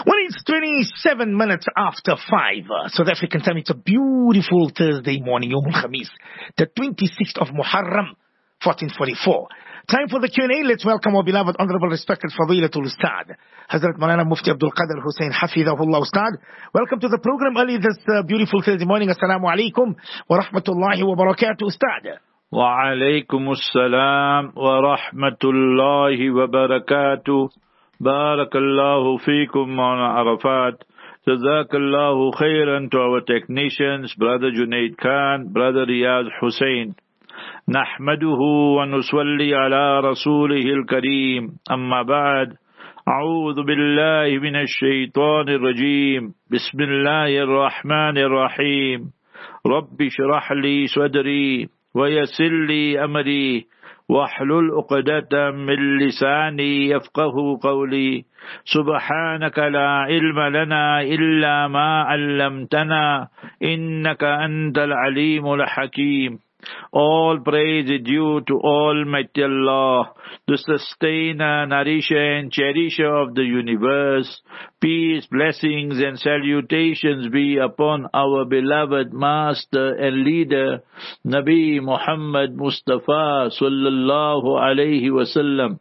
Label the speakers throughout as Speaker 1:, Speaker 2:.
Speaker 1: Well, it's 27 minutes after 5. South African time. It's a beautiful Thursday morning, Yom Khamis, the 26th of Muharram, 1444. Time for the Q&A. Let's welcome our beloved, honorable, respected Fadilatul Ustad, Hazrat Maulana Mufti Abdul Qadir Hussain Hafidhahullah Ustad. Welcome to the program early this beautiful Thursday morning. Assalamu alaikum wa rahmatullahi wa barakatuh, Ustad.
Speaker 2: Wa alaikum assalam wa rahmatullahi wa barakatuh. Barakallahu feekum on Arafat. Jazakallahu khairan to our technicians, Brother Junaid Khan, Brother Riyaz Hussain. Nahmaduhu wa nusalli ala rasulihil kareem. Amma ba'd. A'udhu billahi minash shaitanir rajim. Bismillahir rahmanir rahim. Rabbi shrah li sadri wa yassir li amri. واحلل عقدة من لساني يفقه قولي سبحانك لا علم لنا إلا ما علمتنا إنك أنت العليم الحكيم. All praise is due to Almighty Allah, the sustainer, nourisher and cherisher of the universe. Peace, blessings and salutations be upon our beloved master and leader, Nabi Muhammad Mustafa sallallahu alayhi wasallam.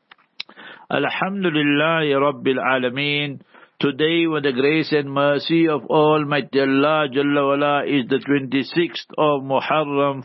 Speaker 2: Alhamdulillahi Rabbil Alameen. Today, with the grace and mercy of Almighty Allah Jalla wala, is the 26th of Muharram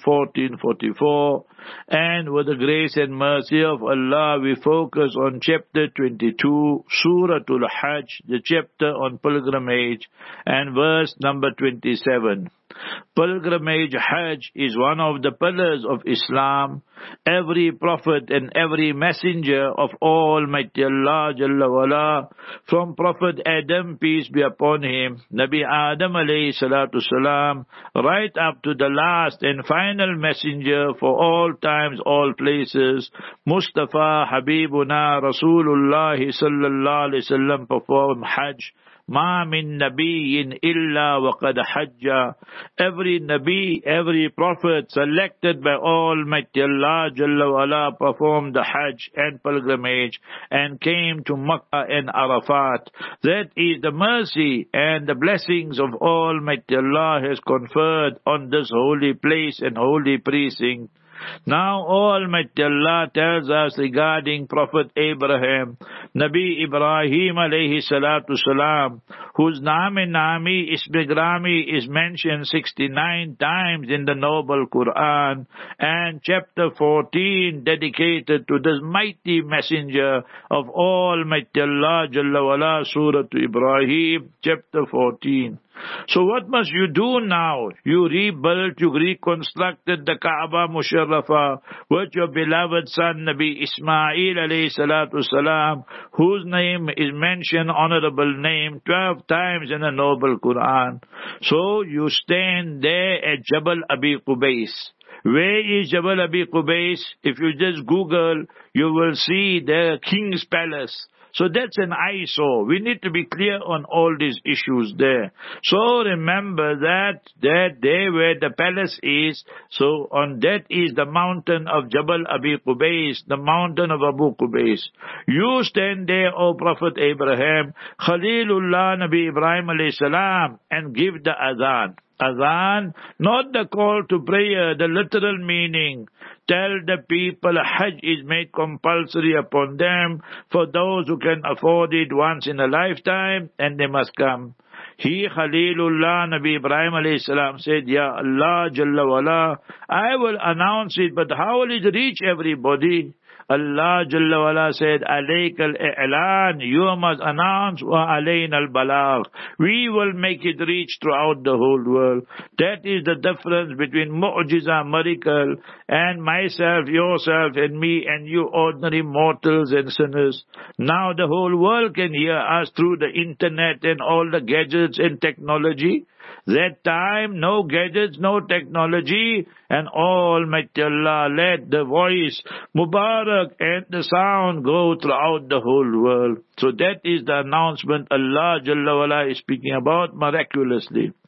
Speaker 2: 1444. And with the grace and mercy of Allah, we focus on chapter 22, Suratul Hajj, the chapter on pilgrimage, and verse number 27. Pilgrimage Hajj is one of the pillars of Islam. Every prophet and every messenger of Almighty Allah Jalla wala, from Prophet Adam, peace be upon him, Nabi Adam alayhi salatu salam, right up to the last and final messenger for all times, all places, Mustafa Habibuna Rasulullah sallallahu alayhi wasallam, perform Hajj. Ma min nabiyyin illa wa qad hajja. Every nabi, every prophet selected by Almighty Allah Jalla wala performed the Hajj and pilgrimage and came to Makkah and Arafat. That is the mercy and the blessings of Almighty Allah has conferred on this holy place and holy precinct. Now Almighty Allah tells us regarding Prophet Abraham, Nabi Ibrahim alayhi salatu salam, whose Nami Ismi Grami is mentioned 69 times in the Noble Quran, and chapter 14 dedicated to this mighty messenger of Almighty Allah Jalla wala, Surah Ibrahim, chapter 14. So what must you do now? You rebuilt, you reconstructed the Kaaba Musharrafa with your beloved son Nabi Ismail alayhi salatu salam, whose name is mentioned, honorable name, 12 times in the Noble Quran. So you stand there at Jabal Abi Qubais. Where is Jabal Abi Qubais? If you just Google, you will see the king's palace. So that's an eyesore. We need to be clear on all these issues there. So remember that there where the palace is, so on that is the mountain of Jabal Abi Qubais, the mountain of Abu Qubais. You stand there, O Prophet Abraham, Khalilullah Nabi Ibrahim alayhi salam, and give the adhan. Adhan, not the call to prayer, the literal meaning. Tell the people Hajj is made compulsory upon them for those who can afford it once in a lifetime, and they must come. He, Khalilullah Nabi Ibrahim alayhi salam, said, Ya Allah Jalla wala, I will announce it, but how will it reach everybody? Allah Jalla wala said, Alayk al-i'lan, you must announce, wa alayna al-balagh. We will make it reach throughout the whole world. That is the difference between mu'jiza, miracle, and myself, yourself, and me, and you ordinary mortals and sinners. Now the whole world can hear us through the internet and all the gadgets and technology. That time, no gadgets, no technology, and Almighty Allah let the voice, Mubarak, and the sound go throughout the whole world. So that is the announcement Allah Jalla wala is speaking about miraculously.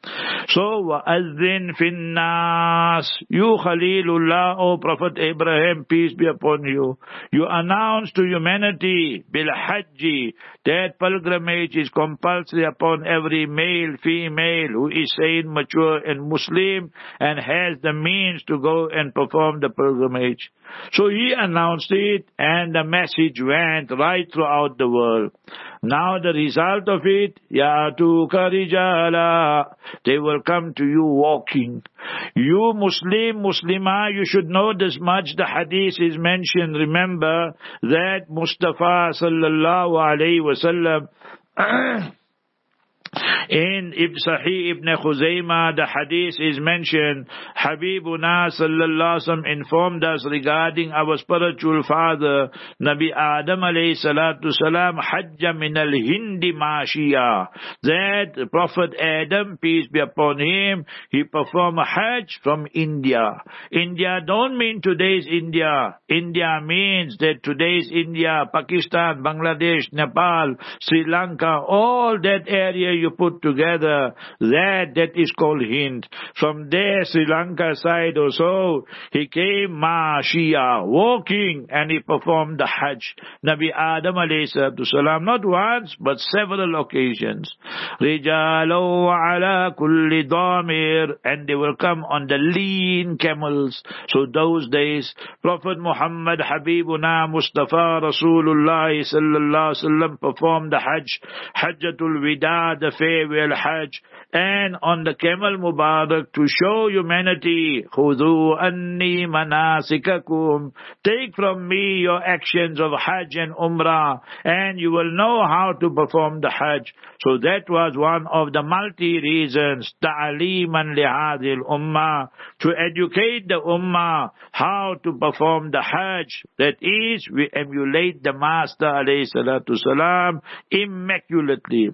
Speaker 2: So, وَأَذِّن فِي النَّاسِ, you Khalilullah, O Prophet Abraham, peace be upon you, you announce to humanity, bil-hajji, that pilgrimage is compulsory upon every male, female, who is sane, mature and Muslim, and has the means to go and perform the pilgrimage. So he announced it, and the message went right throughout the world. Now the result of it, Ya'tuka rijala, they will come to you walking. You Muslim, Muslimah, you should know this much. The hadith is mentioned. Remember that Mustafa sallallahu alayhi wasallam in Sahih Ibn Khuzaymah, the hadith is mentioned. Habibuna sallallahu alaihi wasallam informed us regarding our spiritual father, Nabi Adam alayhi salatu salam, hajja min al-hindi mashiya. That Prophet Adam, peace be upon him, he performed a hajj from India. India don't mean today's India. India means that today's India, Pakistan, Bangladesh, Nepal, Sri Lanka, all that area you put together, that is called Hind. From there, Sri Lanka side or so, he came Mashia, walking, and he performed the Hajj. Nabi Adam alayhi salatu salam, not once, but several occasions. Rijalo ala kulli damir, and they will come on the lean camels. So those days, Prophet Muhammad Habibuna Mustafa Rasulullah sallallahu alaihi wasallam performed the Hajj, Hajjatul Wida, the farewell Hajj, and on the camel Mubarak to show humanity, Khudhu anni manasikakum, take from me your actions of Hajj and Umrah, and you will know how to perform the Hajj. So that was one of the multi reasons, ta'aliman lihadil ummah, to educate the ummah how to perform the Hajj. That is, we emulate the Master alayhi salatu salam immaculately.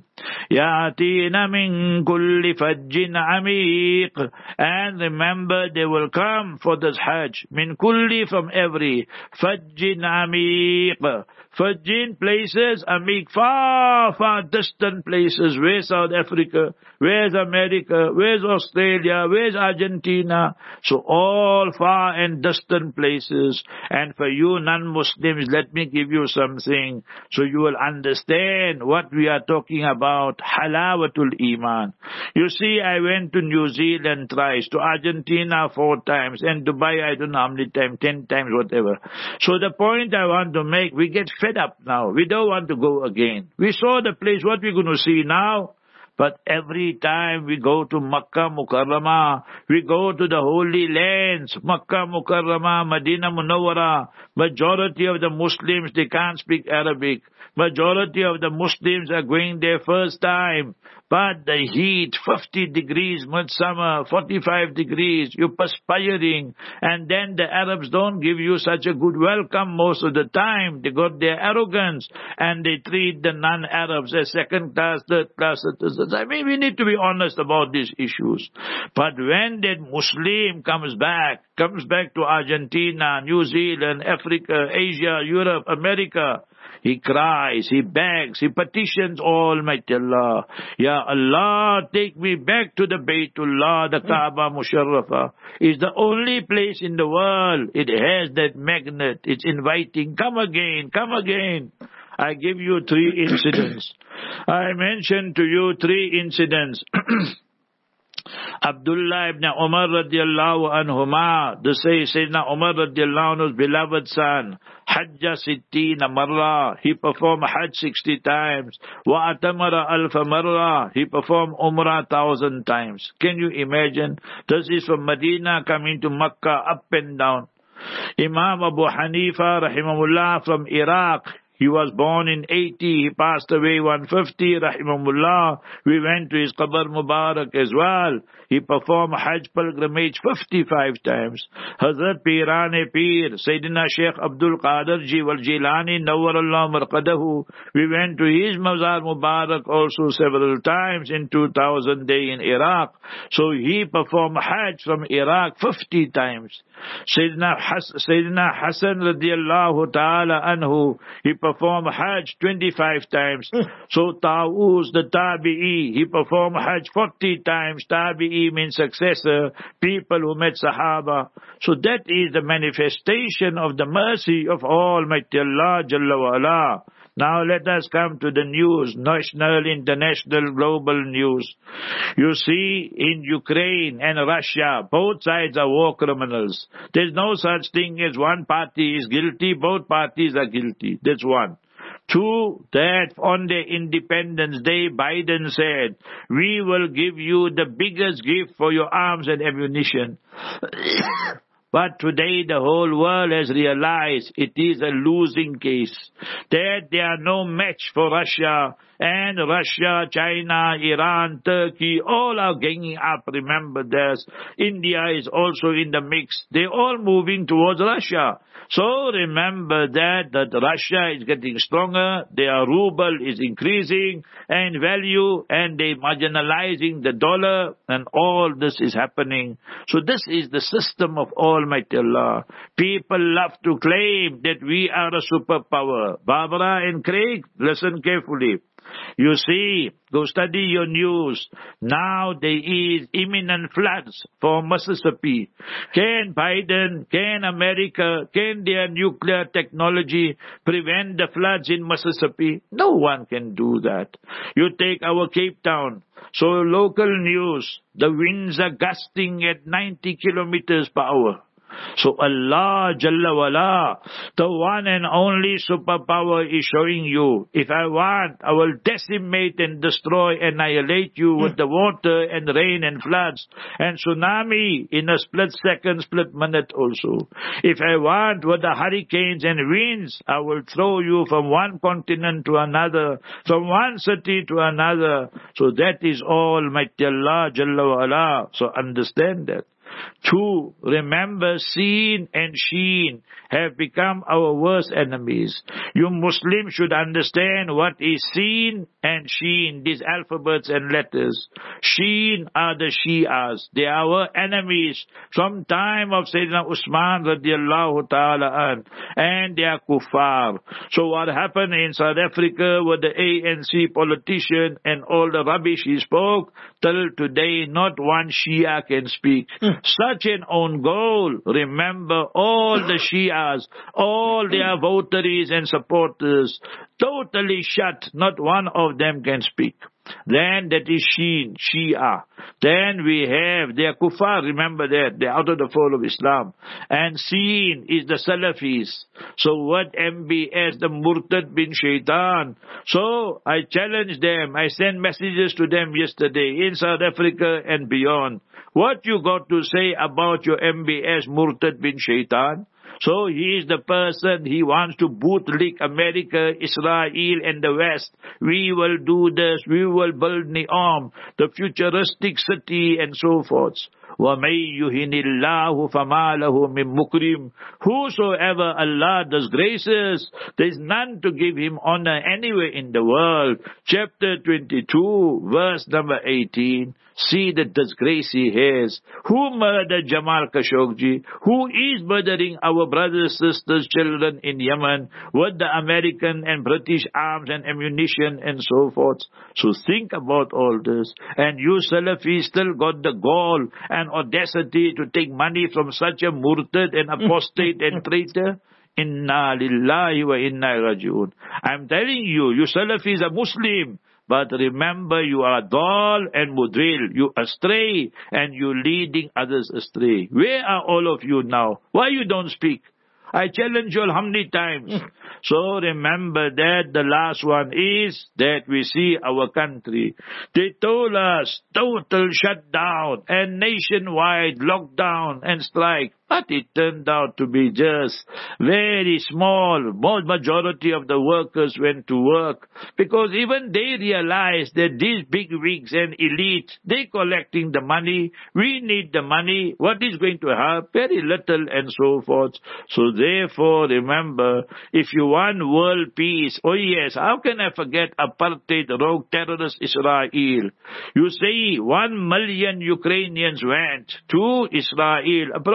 Speaker 2: Yatina min kulli fajjin amiq, and remember they will come for this Hajj. Min kulli, from every, fajjin amiq. Fajjin, places, amiq, far, far distant places. Where's South Africa? Where's America? Where's Australia? Where's Argentina? So all far and distant places. And for you non-Muslims, let me give you something so you will understand what we are talking about. Halawatul Iman. You see, I went to New Zealand thrice, to Argentina 4 times, and Dubai I don't know how many times, 10 times, whatever. So the point I want to make, we get fed up now. We don't want to go again. We saw the place, what we're going to see now. But every time we go to Makkah Mukarramah, we go to the holy lands, Makkah Mukarramah, Medina Munawwara, majority of the Muslims, they can't speak Arabic. Majority of the Muslims are going there first time. But the heat, 50 degrees midsummer, 45 degrees, you're perspiring. And then the Arabs don't give you such a good welcome most of the time. They got their arrogance and they treat the non-Arabs as second class, third class citizens. I mean, we need to be honest about these issues. But when that Muslim comes back to Argentina, New Zealand, Africa, Asia, Europe, America, he cries, he begs, he petitions Almighty Allah. Ya Allah, take me back to the Baytullah, the Kaaba Musharrafa. It's the only place in the world. It has that magnet. It's inviting. Come again, come again. I give you 3 incidents. I mentioned to you 3 incidents. Abdullah ibn Umar radiallahu anhuma, the Sayyidina Umar radiallahu anhu's beloved son, Hajja Sittina Marra, he performed Hajj 60 times. Wa atamara alfa marra, he performed Umrah 1,000 times. Can you imagine? This is from Medina coming to Makkah, up and down. Imam Abu Hanifa rahimahullah from Iraq, he was born in 80, he passed away 150, rahimahullah. We went to his Qabr Mubarak as well. He performed Hajj pilgrimage 55 times. Hazrat Pirane Pir, Sayyidina Sheikh Abdul Qadir Ji wal Jilani, Nawwarallah Marqadahu. We went to his Mazar Mubarak also several times in 2000 day in Iraq. So he performed Hajj from Iraq 50 times. Sayyidina Hassan radiallahu ta'ala anhu, he performed Hajj 25 times. So Tawus, the Tabi'i, he performed Hajj 40 times. Tabi'i means successor, people who met Sahaba. So that is the manifestation of the mercy of Almighty Allah Jalla wa Ala. Now let us come to the news, national, international, global news. You see, in Ukraine and Russia, both sides are war criminals. There's no such thing as one party is guilty, both parties are guilty. That's one. Two, that on their Independence Day, Biden said, we will give you the biggest gift for your arms and ammunition. But today the whole world has realized it is a losing case, that there are no match for Russia, and Russia, China, Iran, Turkey, all are ganging up. Remember this. India is also in the mix. They're all moving towards Russia. So remember that Russia is getting stronger, their ruble is increasing in value, and they're marginalizing the dollar, and all this is happening. So this is the system of Almighty Allah. People love to claim that we are a superpower. Barbara and Craig, listen carefully. You see, go study your news. Now there is imminent floods for Mississippi. Can Biden, can America, can their nuclear technology prevent the floods in Mississippi? No one can do that. You take our Cape Town. So local news, the winds are gusting at 90 kilometers per hour. So Allah Jalla wala, the one and only superpower, is showing you, if I want, I will decimate and destroy, annihilate you with the water and rain and floods and tsunami in a split second, split minute also. If I want, with the hurricanes and winds, I will throw you from one continent to another, from one city to another. So that is Almighty Allah Jalla wala. So understand that. Two, remember, Seen and Sheen have become our worst enemies. You Muslims should understand what is Seen and Sheen, these alphabets and letters. Sheen are the Shias. They are our enemies from time of Sayyidina Usman radiallahu ta'ala an, and they are kuffar. So what happened in South Africa with the ANC politician and all the rubbish he spoke, till today not one Shia can speak. Such an own goal. Remember, all the Shias, all their votaries and supporters, totally shut. Not one of them can speak. Then that is Sheen, Shia. Then we have their kuffar, remember that, they're out of the fold of Islam. And Seen is the Salafis. So what MBS, the Murtad bin Shaitan. So I challenge them, I sent messages to them yesterday in South Africa and beyond. What you got to say about your MBS Murtad bin Shaitan? So he is the person, he wants to bootlick America, Israel and the West. We will do this, we will build Neom, the futuristic city and so forth. وَمَن يُهِنِ اللَّهُ فَمَا لَهُ مِن مُكْرِمٍ. Whosoever Allah does graces, there is none to give him honor anywhere in the world. Chapter 22, verse number 18. See the disgrace he has. Who murdered Jamal Khashoggi? Who is murdering our brothers, sisters, children in Yemen with the American and British arms and ammunition and so forth? So think about all this. And you Salafis still got the gall and audacity to take money from such a murtad and apostate and traitor? Inna lillahi wa inna raji'un. I'm telling you, you Salafis are Muslim. But remember, you are dal and mudril. You astray and you leading others astray. Where are all of you now? Why you don't speak? I challenge you how many times? So remember that the last one is that we see our country. They told us total shutdown and nationwide lockdown and strike. But it turned out to be just very small. Most majority of the workers went to work because even they realized that these big wigs and elite, they collecting the money. We need the money. What is going to help? Very little and so forth. So therefore, remember, if you want world peace, oh yes, how can I forget apartheid, rogue terrorist Israel? You see, 1 million Ukrainians went to Israel, approximately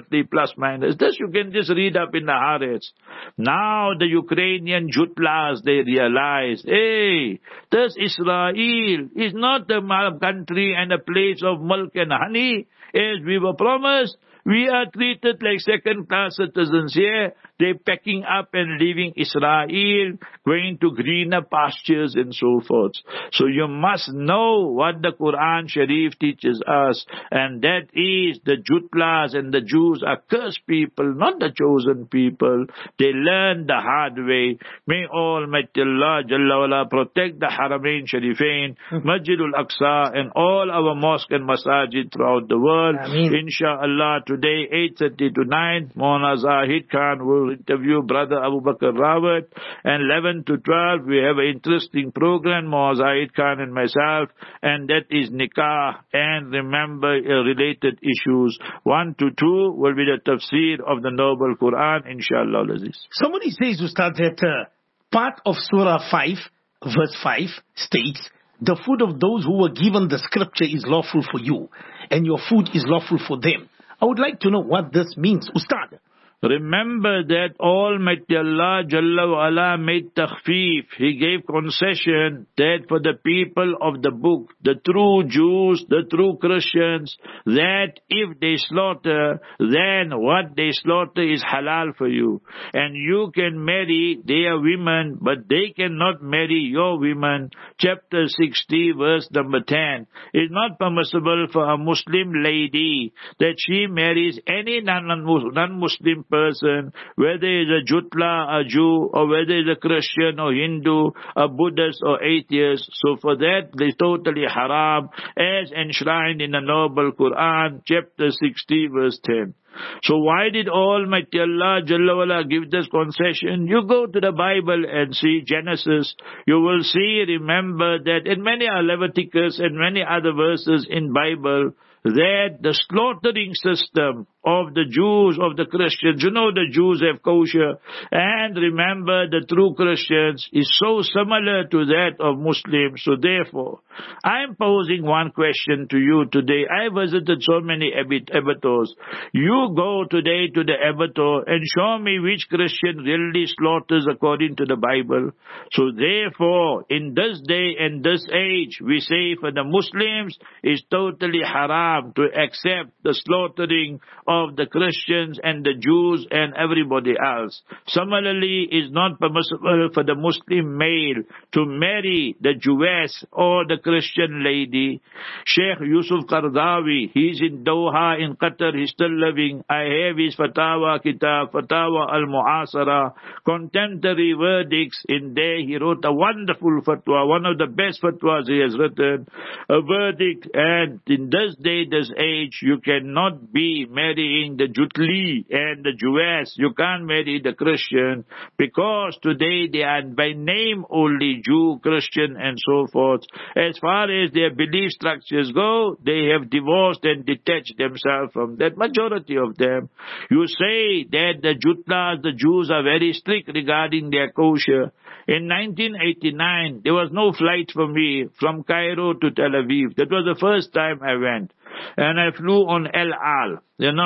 Speaker 2: approximately plus minus. This you can just read up in the Haaretz. Now the Ukrainian Jutlas, they realize, hey, this Israel is not a country and a place of milk and honey, as we were promised. We are treated like second-class citizens here. They're packing up and leaving Israel, going to greener pastures and so forth. So you must know what the Quran Sharif teaches us, and that is the Jutlas and the Jews are cursed people, not the chosen people. They learn the hard way. May Almighty Allah Jalla wala protect the Haramain Sharifain, Masjidul Aqsa, and all our mosques and masajid throughout the world. Insha'Allah, today 8:30 to 9, Maulana Zahid Khan will interview Brother Abu Bakr Rawat, and 11 to 12 we have an interesting program, Maulana Zahid Khan and myself, and that is Nikah and remember related issues. 1 to 2 will be the tafsir of the Noble Quran, Inshallah Aziz.
Speaker 1: Somebody says, Ustad, that part of Surah 5, verse 5 states, the food of those who were given the scripture is lawful for you, and your food is lawful for them. I would like to know what this means, Ustad.
Speaker 2: Remember that Almighty Allah Jalla wa ala made takhfif. He gave concession that for the people of the book, the true Jews, the true Christians, that if they slaughter, then what they slaughter is halal for you. And you can marry their women, but they cannot marry your women. Chapter 60, verse number 10. It's not permissible for a Muslim lady that she marries any non-Muslim person, whether it's a Jutla, a Jew, or whether it's a Christian or Hindu, a Buddhist or atheist. So for that, it's totally haram, as enshrined in the Noble Quran, chapter 60, verse 10. So why did Almighty Allah Jalla wala give this concession? You go to the Bible and see Genesis. You will see, remember that in many Leviticus and many other verses in Bible, that the slaughtering system of the Jews, of the Christians, you know the Jews have kosher, and remember the true Christians is so similar to that of Muslims. So therefore, I am posing one question to you today. I visited so many abattoirs. You go today to the abattoir and show me which Christian really slaughters according to the Bible. So therefore, in this day and this age, we say for the Muslims, it's totally haram to accept the slaughtering of the Christians and the Jews and everybody else. Similarly, it's not permissible for the Muslim male to marry the Jewess or the Christian lady. Sheikh Yusuf Qaradawi, he's in Doha in Qatar, he's still living. I have his Fatawa Kitab, Fatawa Al-Mu'asara, contemporary verdicts. In there he wrote a wonderful fatwa, one of the best fatwas he has written, a verdict. And in this day, this age, you cannot be marrying the Jutli and the Jewess. You can't marry the Christian, because today they are by name only Jew, Christian and so forth. As far as their belief structures go, they have divorced and detached themselves from that. Majority of them. You say that the Jutlas, the Jews are very strict regarding their kosher. In 1989, there was no flight for me from Cairo to Tel Aviv. That was the first time I went. And I flew on El Al,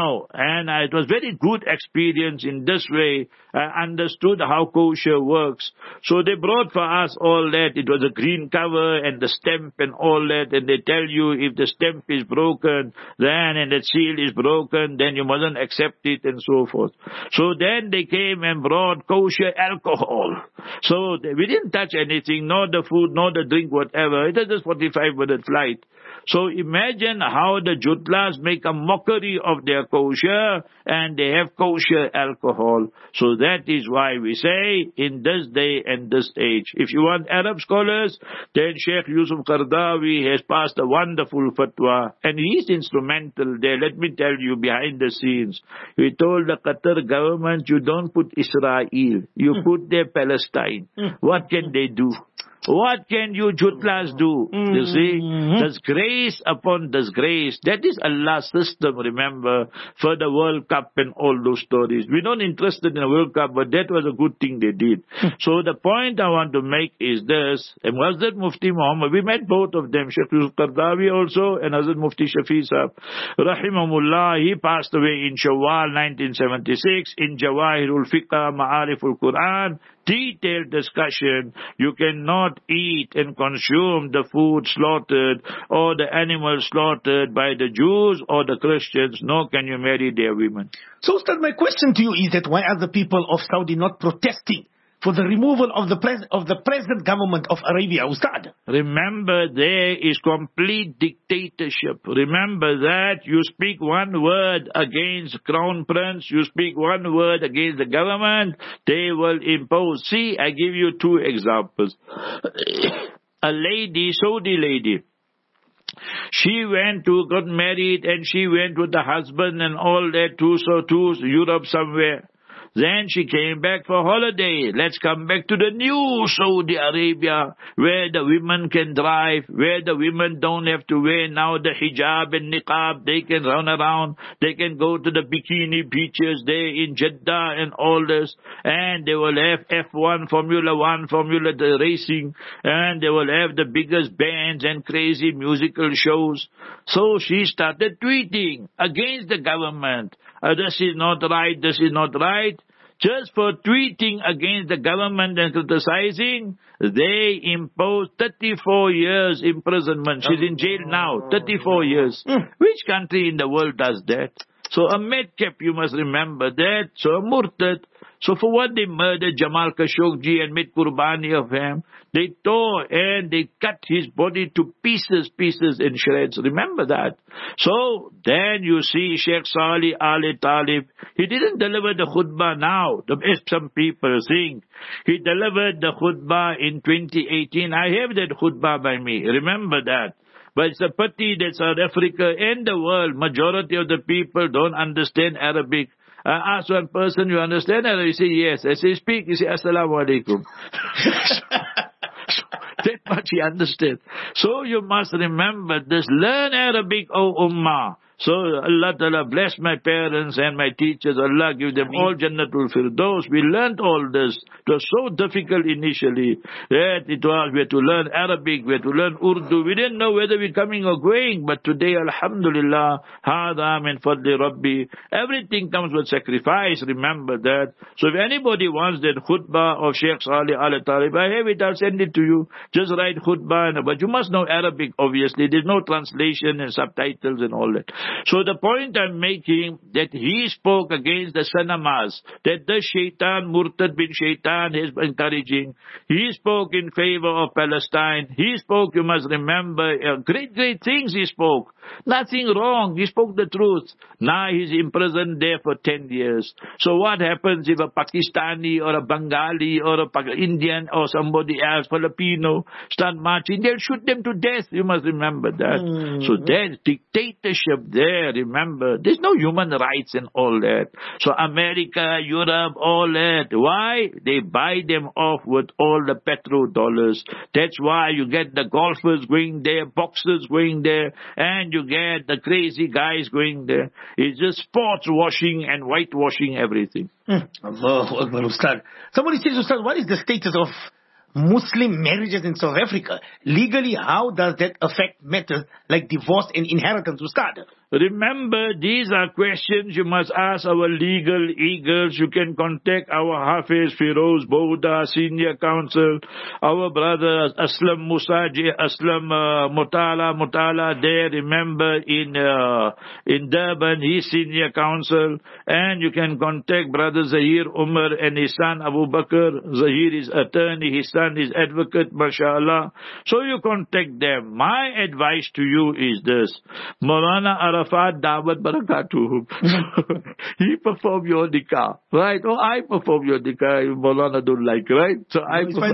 Speaker 2: and it was very good experience in this way. I understood how kosher works. So they brought for us all that. It was a green cover and the stamp and all that. And they tell you if the stamp is broken, then and the seal is broken, then you mustn't accept it and so forth. So then they came and brought kosher alcohol. So we didn't touch anything, nor the food, nor the drink, whatever. It was just 45-minute flight. So imagine how the Jutlas make a mockery of their kosher, and they have kosher alcohol. So that is why we say, in this day and this age. If you want Arab scholars, then Sheikh Yusuf Qaradawi has passed a wonderful fatwa, and he is instrumental there. Let me tell you, behind the scenes, he told the Qatar government, you don't put Israel, you put there Palestine. What can they do? What can you jutlas do? You see? Disgrace upon disgrace. That is Allah's system, remember, for the World Cup and all those stories. We're not interested in the World Cup, but that was a good thing they did. So the point I want to make is this. And Hazrat Mufti Muhammad, we met both of them, Sheikh Yusuf Qaradawi also, and Hazrat Mufti Shafi Sahab. Rahimahullah, he passed away in Shawwal 1976 in Jawahirul Fiqh, Ma'ariful Quran. Detailed discussion. You cannot eat and consume the food slaughtered or the animals slaughtered by the Jews or the Christians, nor can you marry their women.
Speaker 1: So, Ustad, my question to you is that why are the people of Saudi not protesting for the removal of the present government of Arabia, Ustad?
Speaker 2: Remember, there is complete dictatorship. Remember that you speak one word against Crown Prince, you speak one word against the government, they will impose. See, I give you two examples. A lady, Saudi lady, she got married and she went with the husband and all that to Europe somewhere. Then she came back for holiday. Let's come back to the new Saudi Arabia, where the women can drive, where the women don't have to wear now the hijab and niqab. They can run around. They can go to the bikini beaches there in Jeddah and all this. And they will have F1, Formula 1, the racing. And they will have the biggest bands and crazy musical shows. So she started tweeting against the government. This is not right, this is not right. Just for tweeting against the government and criticizing, they imposed 34 years imprisonment. She's in jail now, 34 years. Which country in the world does that? So a madcap, you must remember that. So a murtad. So for what they murdered Jamal Khashoggi and made qurbani of him, they tore and they cut his body to pieces and shreds. Remember that. So then you see Sheikh Salih Ali Talib, he didn't deliver the khutbah now, as some people think. He delivered the khutbah in 2018. I have that khutbah by me. Remember that. But it's a pity that South Africa and the world, majority of the people don't understand Arabic. I ask one person, you understand Arabic? He say, yes. I say, speak. He say, Assalamu alaikum. That much he understands. So you must remember this. Learn Arabic, O Ummah. So Allah Ta'ala bless my parents and my teachers. Allah give them all Jannatul Firdaus. We learned all this. It was so difficult initially. That we had to learn Arabic, we had to learn Urdu. We didn't know whether we're coming or going. But today, Alhamdulillah, Hada min fadli Rabbi. Everything comes with sacrifice. Remember that. So if anybody wants that khutbah of Sheikh Salih Al Talib, I have it, I'll send it to you. Just write khutbah. But you must know Arabic, obviously. There's no translation and subtitles and all that. So the point I'm making, that he spoke against the Sanamas, that the Shaitan, Murtad bin Shaitan is encouraging. He spoke in favor of Palestine. He spoke, you must remember, great things he spoke. Nothing wrong. He spoke the truth. Now he's imprisoned there for 10 years. So what happens if a Pakistani or a Bengali or a Indian or somebody else, Filipino, start marching? They'll shoot them to death. You must remember that. So there's dictatorship there, remember. There's no human rights and all that. So America, Europe, all that. Why? They buy them off with all the petrodollars. That's why you get the golfers going there, boxers going there, and you get the crazy guys going there. It's just sports washing and whitewashing everything.
Speaker 1: Allahu Akbar, Ustad. Somebody says, Ustad, what is the status of Muslim marriages in South Africa? Legally, how does that affect matters like divorce and inheritance, Ustad?
Speaker 2: Remember, these are questions you must ask our legal eagles. You can contact our Hafiz Firoz Bouda, Senior Counsel, our brother Aslam Musaji, Aslam Mutala there, remember, in Durban, he's Senior Counsel. And you can contact brother Zahir Umar and his son Abu Bakr. Zahir is attorney, his son is advocate, mashallah. So you contact them. My advice to you is this. Maulana Arafat Dawat Barakatuh. He performed your nikah, right? Oh, I perform your nikah. Maulana don't like, right? So I perform.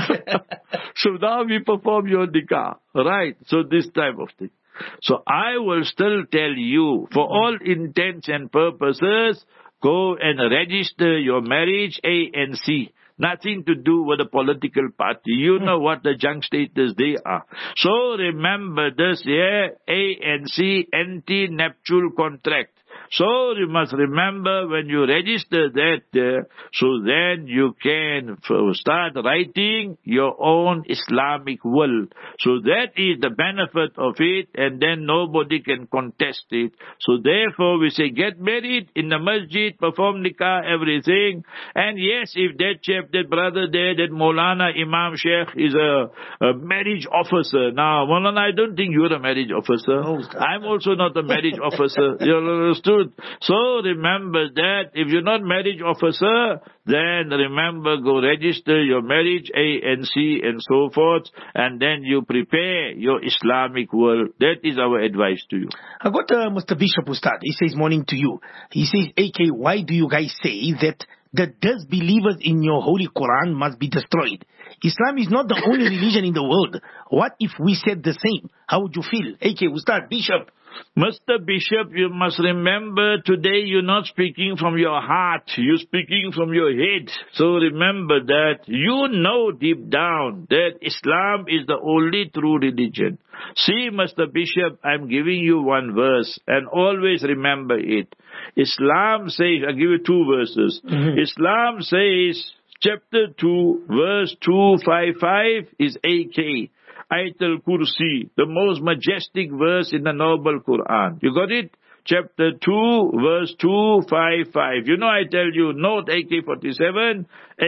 Speaker 2: So now we perform your nikah, right? So this type of thing. So I will still tell you, for all intents and purposes, go and register your marriage A and C. nothing to do with the political party. You know what the junk status they are. So remember this here, ANC, anti-nuptial contract. So you must remember when you register that, so then you can start writing your own Islamic will. So that is the benefit of it, and then nobody can contest it. So therefore we say get married in the masjid, perform nikah, everything. And yes, if that chap, that brother there, that Maulana Imam Sheikh is a marriage officer. Now, Maulana, I don't think you're a marriage officer.
Speaker 1: No,
Speaker 2: I'm also not a marriage officer. You understood? So remember that if you're not marriage officer, then remember, go register your marriage, ANC and so forth, and then you prepare your Islamic world. That is our advice to you.
Speaker 1: I got Mr. Bishop Ustad. He says, morning to you. He says, AK, why do you guys say that the disbelievers in your holy Quran must be destroyed? Islam is not the only religion in the world. What if we said the same? How would you feel? AK, Ustad, Bishop.
Speaker 2: Mr. Bishop, you must remember today you're not speaking from your heart. You're speaking from your head. So remember that you know deep down that Islam is the only true religion. See, Mr. Bishop, I'm giving you one verse and always remember it. Islam says, I'll give you two verses. Islam says, chapter 2, verse 255 is AK. Ayatul Kursi, the most majestic verse in the noble Quran. You got it? Chapter 2, verse 255. You know, I tell you, note AK-47,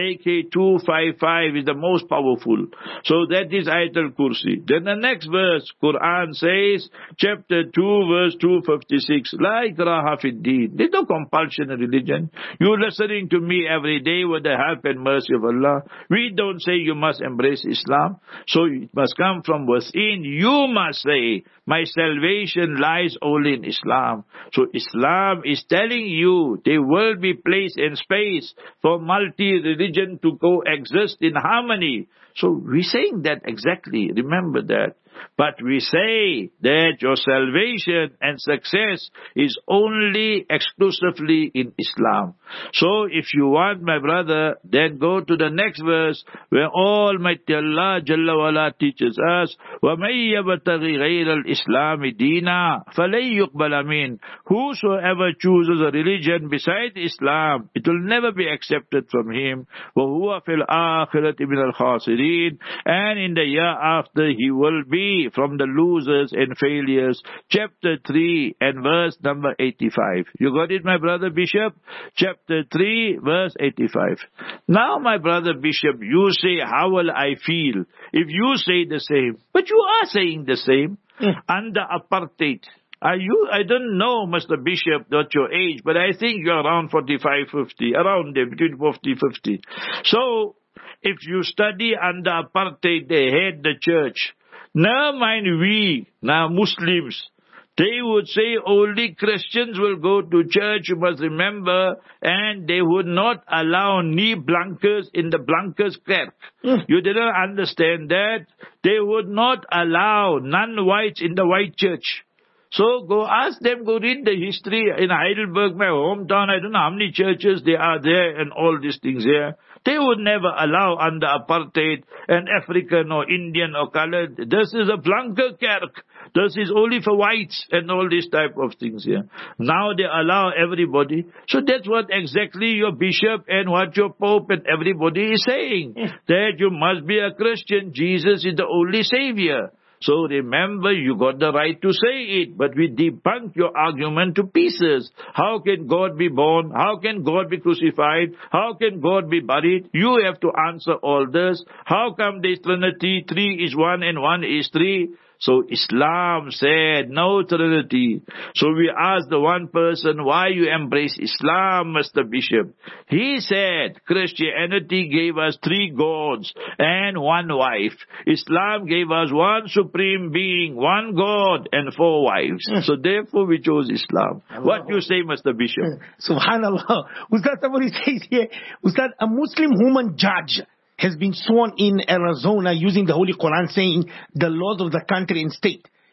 Speaker 2: AK-255 is the most powerful. So that is Ayatul Kursi. Then the next verse, Quran says, chapter 2, verse 256, La ikraha fid deen. There's no compulsion in religion. You're listening to me every day with the help and mercy of Allah. We don't say you must embrace Islam. So it must come from within. You must say, my salvation lies only in Islam. So Islam is telling you there will be place and space for multi-religion to coexist in harmony. So we're saying that exactly. Remember that. But we say that your salvation and success is only exclusively in Islam. So if you want, my brother, then go to the next verse where Almighty Allah Jalla wa'ala teaches us, وَمَن يَبْتَغِ غَيْرَ الْإِسْلَامِ دِينًا فَلَن يُقْبَلَ مِنْهُ. Whosoever chooses a religion beside Islam, it will never be accepted from him. وَهُوَ فِي الْآخِرَةِ مِنَ الْخَاسِرِينَ. And in the year after he will be from the losers and failures. Chapter 3 and verse number 85. You got it, my brother Bishop? Chapter 3, verse 85. Now, my brother Bishop, you say, how will I feel if you say the same? But you are saying the same. Under apartheid. I don't know, Mr. Bishop, not your age, but I think you're around 45, 50, around there, between 40, 50. So, if you study under apartheid, they had the church. Now mind we, now Muslims, they would say only Christians will go to church, you must remember, and they would not allow knee blankers in the blankers kerk. You didn't understand that? They would not allow non-whites in the white church. So go ask them, go read the history in Heidelberg, my hometown. I don't know how many churches there are there and all these things here. They would never allow under apartheid an African or Indian or colored. This is a blanke kerk. This is only for whites and all these type of things here. Now they allow everybody. So that's what exactly your bishop and what your pope and everybody is saying. That you must be a Christian. Jesus is the only savior. So remember, you got the right to say it, but we debunk your argument to pieces. How can God be born? How can God be crucified? How can God be buried? You have to answer all this. How come there's Trinity? 3 is 1 and 1 is 3. So Islam said no Trinity. So we asked the one person, why you embrace Islam, Mr. Bishop? He said Christianity gave us 3 gods and 1 wife. Islam gave us 1 supreme being, 1 God and 4 wives. So therefore we chose Islam. What you say, Mr. Bishop?
Speaker 1: Subhanallah. Ustad, somebody says here, Ustad, a Muslim woman judge has been sworn in Arizona using the Holy Quran saying the laws of the country and state.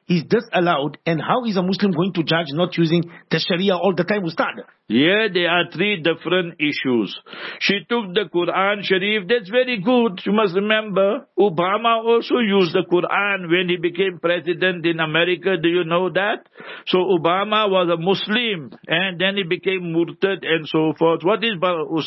Speaker 1: is this allowed, and how is a Muslim going to judge not using the Sharia all the time, Ustad?
Speaker 2: Here there are three different issues. She took the Quran Sharif, that's very good. You must remember, Obama also used the Quran when he became president in America. Do you know that? So Obama was a Muslim, and then he became Murtad and so forth. What is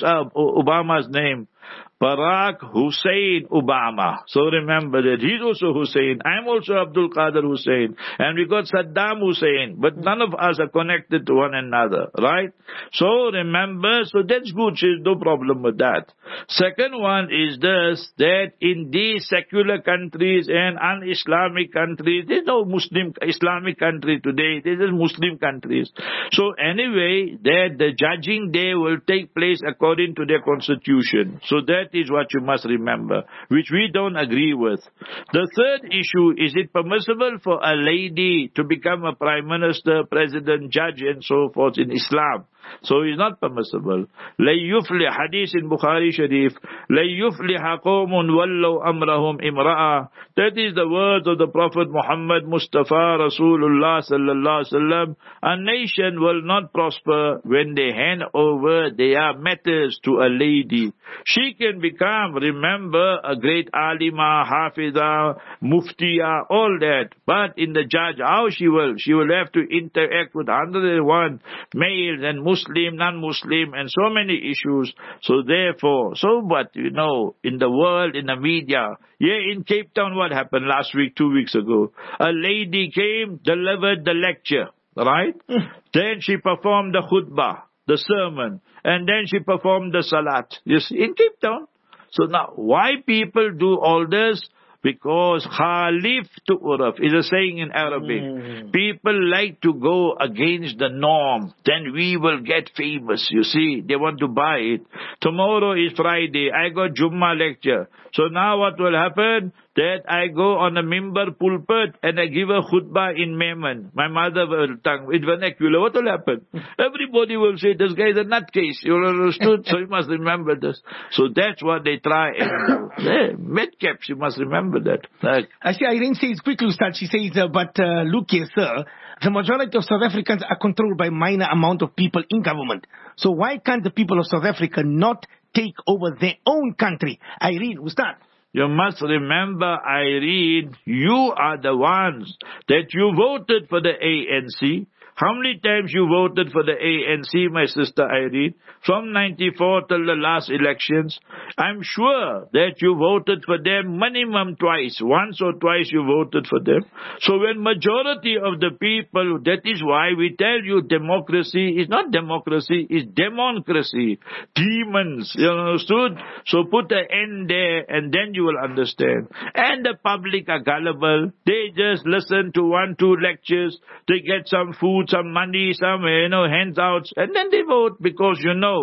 Speaker 2: Obama's name? Barack Hussein Obama. So remember that. He's also Hussein. I'm also Abdul Qadir Hussein. And we got Saddam Hussein. But none of us are connected to one another. Right? So remember, so that's good. There's no problem with that. Second one is this, that in these secular countries and un-Islamic countries, there's no Muslim Islamic country today. There's just Muslim countries. So anyway, that the judging day will take place according to their constitution. So that is what you must remember, which we don't agree with. The third issue, is it permissible for a lady to become a prime minister, president, judge and so forth in Islam? So it's not permissible. لَن يُفْلِحَ hadith in Bukhari Sharif. لَن يُفْلِحَ قَوْمٌ وَلَّوْ أَمْرَهُمْ إِمْرَأً. That is the words of the Prophet Muhammad Mustafa Rasulullah sallallahu alaihi wasallam. A nation will not prosper when they hand over their matters to a lady. She can become, remember, a great alima, hafiza, muftiya, all that. But in the judge, how she will? She will have to interact with 101 males and Muslim, non-Muslim, and so many issues. So therefore, but you know, in the world, in the media, in Cape Town, what happened last week, 2 weeks ago? A lady came, delivered the lecture, right? Then she performed the khutbah, the sermon, and then she performed the salat. You see, in Cape Town. So now, why people do all this? Because Khalif to Uraf is a saying in Arabic. People like to go against the norm. Then we will get famous. You see, they want to buy it. Tomorrow is Friday. I got Jummah lecture. So now what will happen? That I go on a mimbar pulpit and I give a khutbah in Memon. My mother tongue, with vernacular. What will happen? Everybody will say, this guy is a nutcase. You understood? So you must remember this. So that's what they try and do. Medcaps, you must remember that.
Speaker 1: I see Irene says quickly, Ustad. She says, but look here, sir. The majority of South Africans are controlled by minor amount of people in government. So why can't the people of South Africa not take over their own country? Irene, Ustad.
Speaker 2: You must remember, Irene, you are the ones that you voted for the ANC. How many times you voted for the ANC, my sister Irene? From 94 till the last elections. I'm sure that you voted for them minimum twice. Once or twice you voted for them. So when majority of the people, that is why we tell you democracy is not democracy, it's democracy. Demons, you understood? So put an end there and then you will understand. And the public are gullible. They just listen to 1-2 lectures. They get some food, some money, some, handouts, and then they vote because,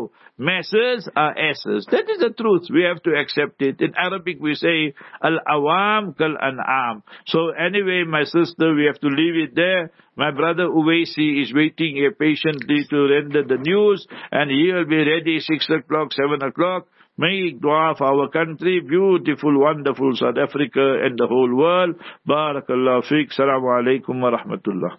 Speaker 2: masses are asses. That is the truth. We have to accept it. In Arabic we say, al-awam kal-an'am. So anyway, my sister, we have to leave it there. My brother Uwaisi is waiting here patiently to render the news, and he will be ready 6 o'clock, 7 o'clock. Make dua for our country, beautiful, wonderful South Africa and the whole world. Barakallahu feek. Assalamu alaikum wa rahmatullah.